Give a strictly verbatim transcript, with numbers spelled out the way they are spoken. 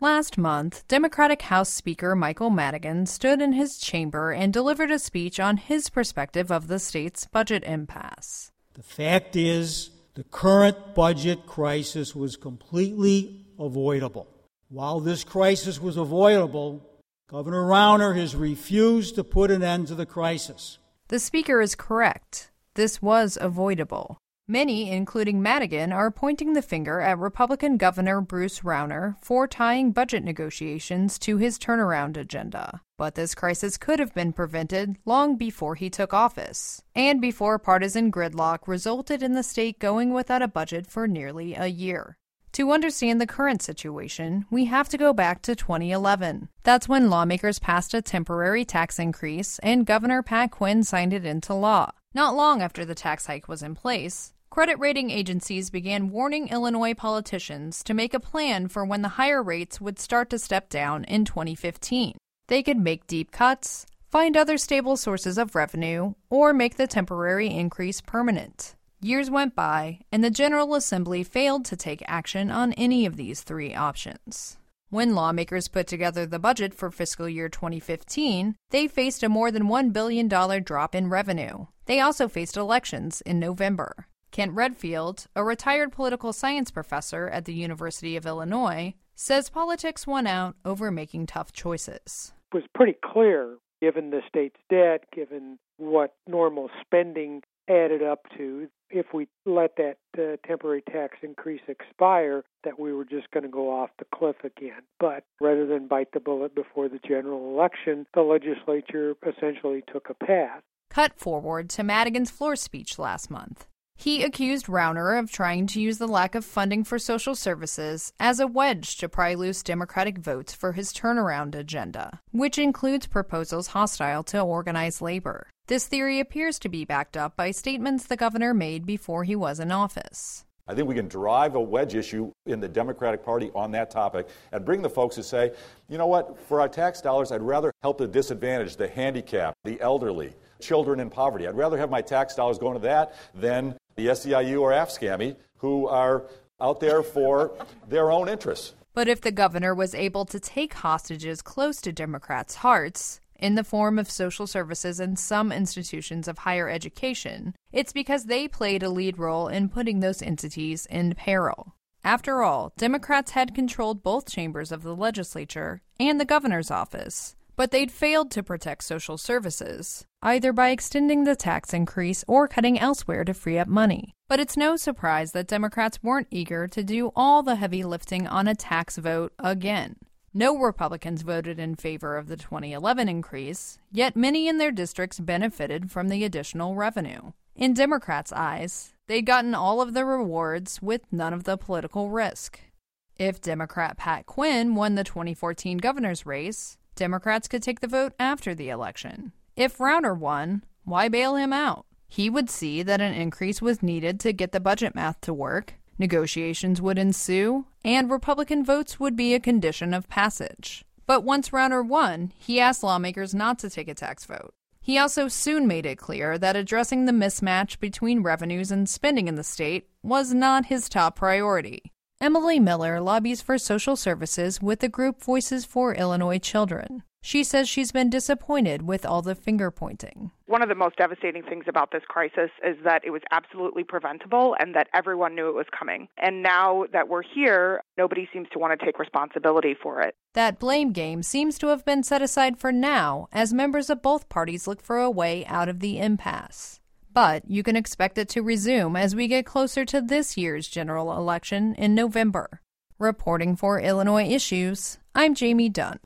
Last month, Democratic House Speaker Michael Madigan stood in his chamber and delivered a speech on his perspective of the state's budget impasse. The fact is, the current budget crisis was completely avoidable. While this crisis was avoidable, Governor Rauner has refused to put an end to the crisis. The Speaker is correct. This was avoidable. Many, including Madigan, are pointing the finger at Republican Governor Bruce Rauner for tying budget negotiations to his turnaround agenda. But this crisis could have been prevented long before he took office, and before partisan gridlock resulted in the state going without a budget for nearly a year. To understand the current situation, we have to go back to twenty eleven. That's when lawmakers passed a temporary tax increase and Governor Pat Quinn signed it into law. Not long after the tax hike was in place, credit rating agencies began warning Illinois politicians to make a plan for when the higher rates would start to step down in twenty fifteen. They could make deep cuts, find other stable sources of revenue, or make the temporary increase permanent. Years went by, and the General Assembly failed to take action on any of these three options. When lawmakers put together the budget for fiscal year twenty fifteen, they faced a more than one billion dollars drop in revenue. They also faced elections in November. Kent Redfield, a retired political science professor at the University of Illinois, says politics won out over making tough choices. It was pretty clear, given the state's debt, given what normal spending added up to, if we let that uh, temporary tax increase expire, that we were just going to go off the cliff again. But rather than bite the bullet before the general election, the legislature essentially took a path. Cut forward to Madigan's floor speech last month. He accused Rauner of trying to use the lack of funding for social services as a wedge to pry loose Democratic votes for his turnaround agenda, which includes proposals hostile to organized labor. This theory appears to be backed up by statements the governor made before he was in office. I think we can drive a wedge issue in the Democratic Party on that topic and bring the folks who say, you know what, for our tax dollars, I'd rather help the disadvantaged, the handicapped, the elderly, children in poverty. I'd rather have my tax dollars going to that than the S E I U or AFSCME, who are out there for their own interests. But if the governor was able to take hostages close to Democrats' hearts, in the form of social services and some institutions of higher education, it's because they played a lead role in putting those entities in peril. After all, Democrats had controlled both chambers of the legislature and the governor's office, but they'd failed to protect social services, either by extending the tax increase or cutting elsewhere to free up money. But it's no surprise that Democrats weren't eager to do all the heavy lifting on a tax vote again. No Republicans voted in favor of the twenty eleven increase, yet many in their districts benefited from the additional revenue. In Democrats' eyes, they'd gotten all of the rewards with none of the political risk. If Democrat Pat Quinn won the twenty fourteen governor's race, Democrats could take the vote after the election. If Rauner won, why bail him out? He would see that an increase was needed to get the budget math to work, negotiations would ensue, and Republican votes would be a condition of passage. But once Rauner won, he asked lawmakers not to take a tax vote. He also soon made it clear that addressing the mismatch between revenues and spending in the state was not his top priority. Emily Miller lobbies for social services with the group Voices for Illinois Children. She says she's been disappointed with all the finger-pointing. One of the most devastating things about this crisis is that it was absolutely preventable and that everyone knew it was coming. And now that we're here, nobody seems to want to take responsibility for it. That blame game seems to have been set aside for now as members of both parties look for a way out of the impasse. But you can expect it to resume as we get closer to this year's general election in November. Reporting for Illinois Issues, I'm Jamie Dunn.